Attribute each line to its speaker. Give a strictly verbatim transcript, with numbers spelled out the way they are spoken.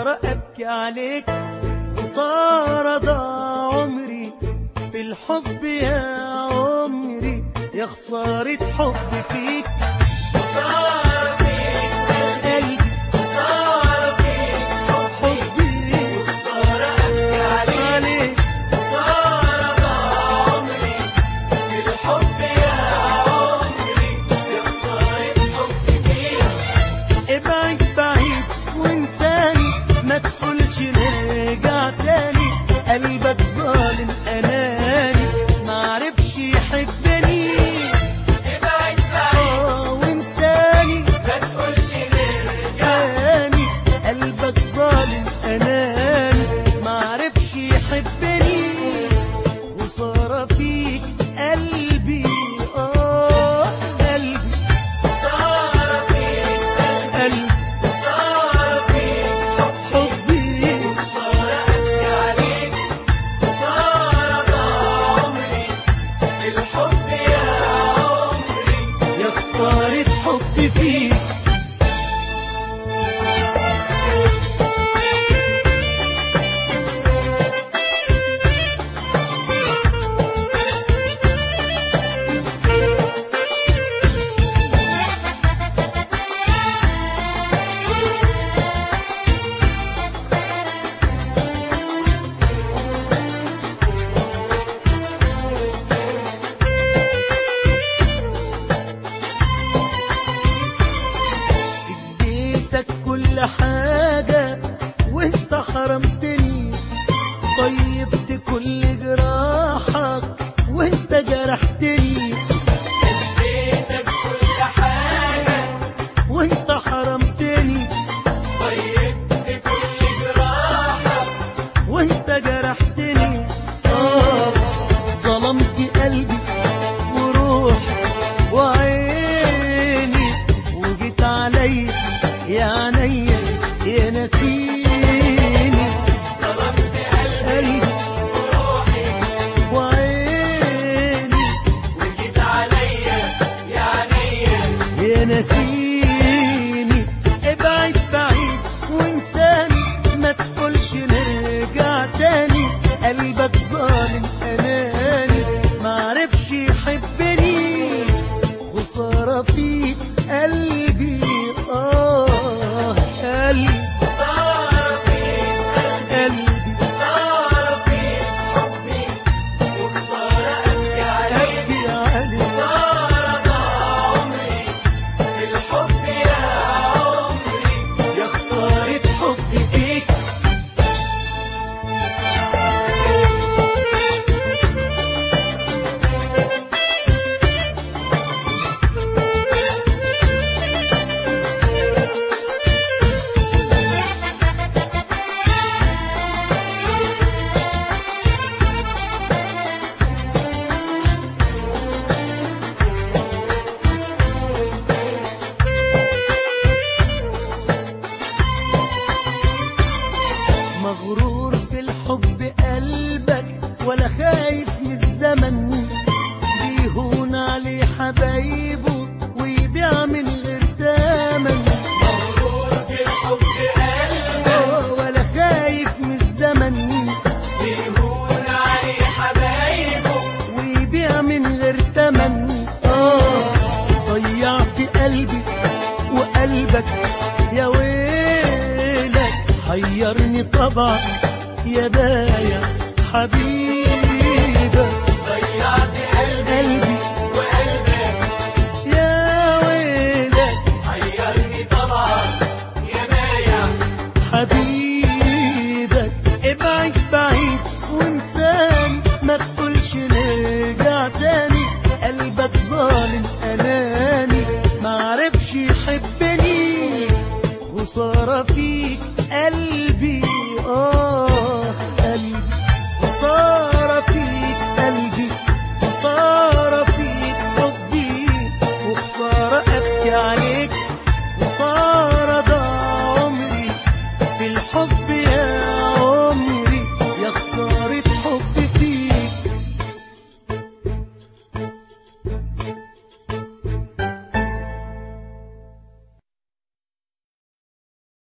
Speaker 1: خسارة أبكي عليك، خسارة ضاع عمري في الحب يا عمري، يا خسارة حب فيك، خسارة فيك قلبي، خسارة فيك حبي، وخسارة أبكي عليك، خسارة ضاع عمري في الحب يا عمري، يا خسارة حب فيك. ابعد بعيد وانساني، ما تقولش نرجع تاني، قلبك ظالم أناني معرفش يحبني. ابعد بعيد اه وانساني، ما تقولش نرجع تاني، قلبك ظالم أناني معرفش يحبني، وصار فيك قلبي اه قلبي، صار فيك قلبي، صار فيك حبي، وخسارة أبكي عليك، خسارة ضاع عمري في الحب يا عمري، يا خسارة حب فيك. اديتك كل حاجة وانت حرمتني، طيبت كل جراحك وانت جرحتني، اديتك كل حاجة وانت حرمتني، طيبت كل جراحك وانت جرحتني، اه ظلمت قلبي وروحي وعيني، وجيت عليا يا عينيا يا نسيني، ظلمت قلبي وروحي وعيني، وجيت عليا يا عينيا يا نسيني. ابعد بعيد وانساني، ما تقولش نرجع تاني، قلبك ظالم أناني معرفش يحبني، خسارة فيك قلبي آه قلبي، خسارة فيك قلبي، خسارة فيك حبي، وخسارة أبكي عليك، أبكي عليك، خسارة ضاع عمري في الحب يا عمري، يا خسارة حب فيك. مغرور في الحب قلبك، ولا خايف من الزمن، بيهون عليه حبايبه ويبيع من غير تمن، مغرور في الحب قلبك، ولا خايف من الزمن، بيهون عليه حبايبه ويبيع من غير تمن، اه ضيعت قلبي وقلبك يا ويلك، حيرني طبعك يا بايع حبيبك، ضيعت قلبي وقلبك يا ويلك، حيرني طبعك يا بايع حبيبك. ابعد بعيد وانساني، ما تقولش نرجع تاني، قلبك ظالم أناني معرفش يحبني، وصار فيك قلبي آه قلبي، وصار فيك قلبي، وصار فيك حبي، وخسارة أبكي عليك.